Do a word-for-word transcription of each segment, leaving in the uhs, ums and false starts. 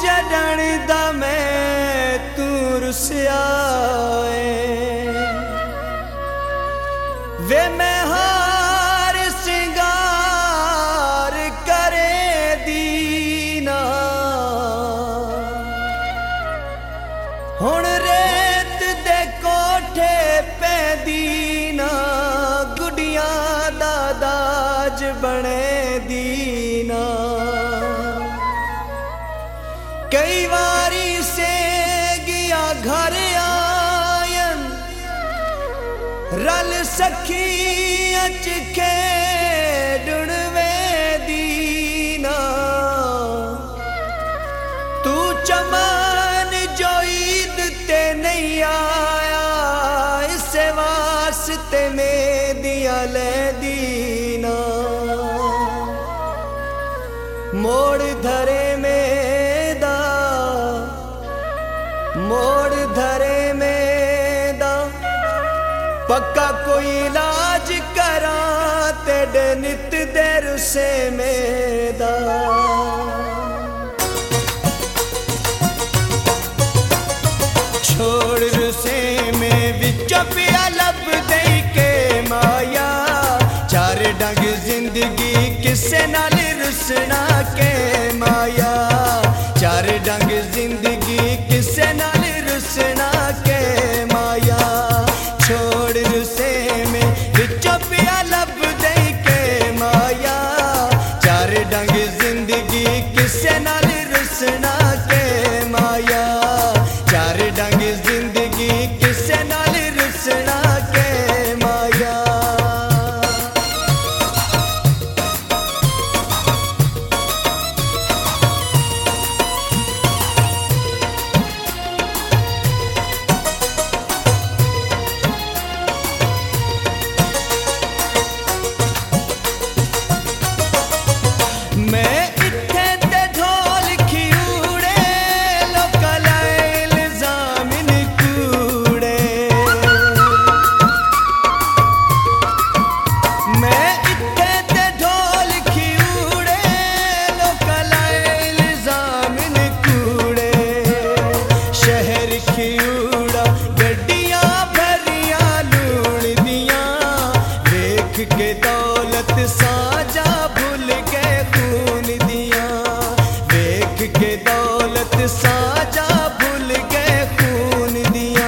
जडण दा मैं तू रुसिया वे मैं हार सिंगार करे दीना हुण रेत दे कोठे पे दीना गुडियां दा दाज बने दीना कई बारी से गया घर आयन रल सखी अच खेडुण वे दीना तू चमन जो ईद ते नहीं आया इसे वास्ते में दिया ले दीना मोड़ धरे में मोड़ धरे में दा पक्का कोई इलाज करा तेरे नित देर से मेदा छोड़ रुसे में विचों पिया लब दे के माया चार डंग जिंदगी किसे नाल रुसना के माया चार डंग जिंदगी किसे नाल रुसना के माया छोड़ रुसे में विचों पिया लब दे के माया चार डंग जिंदगी किसे नाल रुसना के माया चार डंग जिंदगी किसे नाल रुसना के माया के दौलत साजा भूल गए खून दिया देख के दौलत साजा भूल गए खून दिया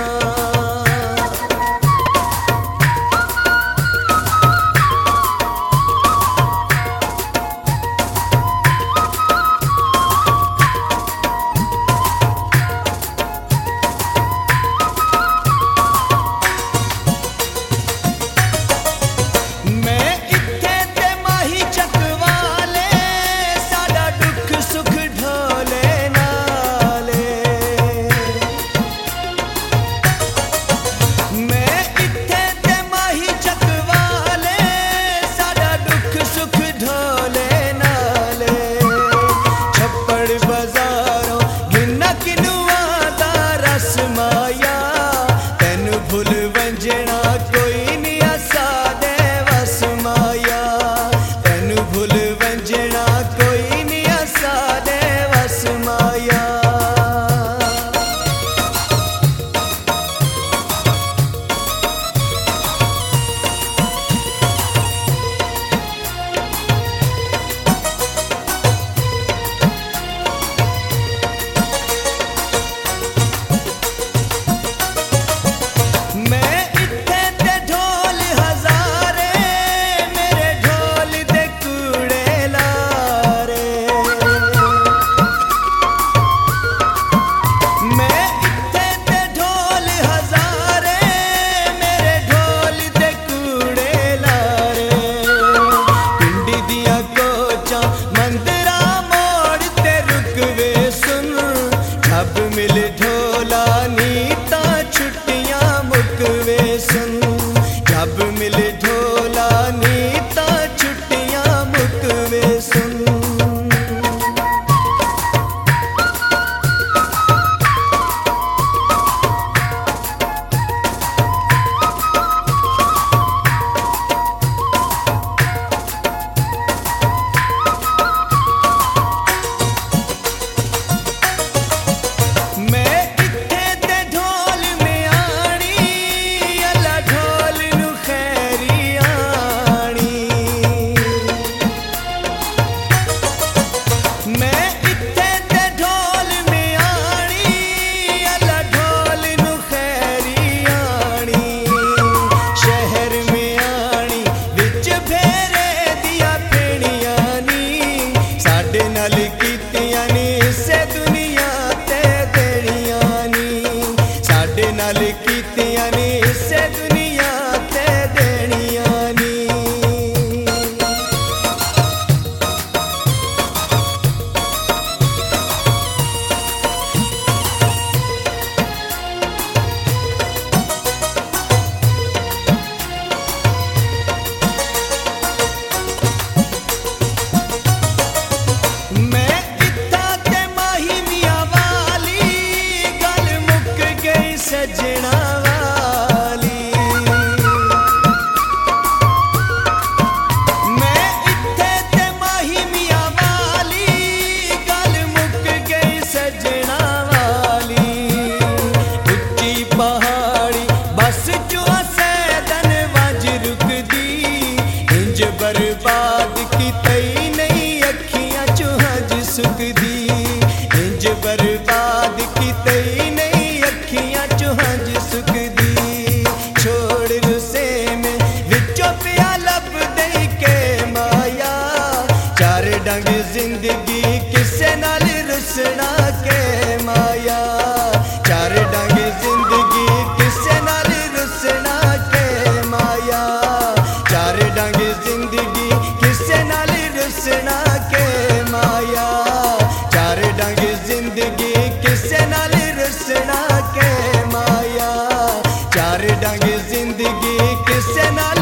बर्बाद किते नहीं अखियां चो हंज सुकदी छोड़ रुसे में विचों पिया लब दई के माया चार डंग जिंदगी किसे नाल रुसना के माया चार डंग जिंदगी किसे नाल रुसना के माया चार डंग जिंदगी किसे नाल रुसना के माया चार डंग जिंदगी किसे नाल रुसना के माया चार डंग जिंदगी किसे नाल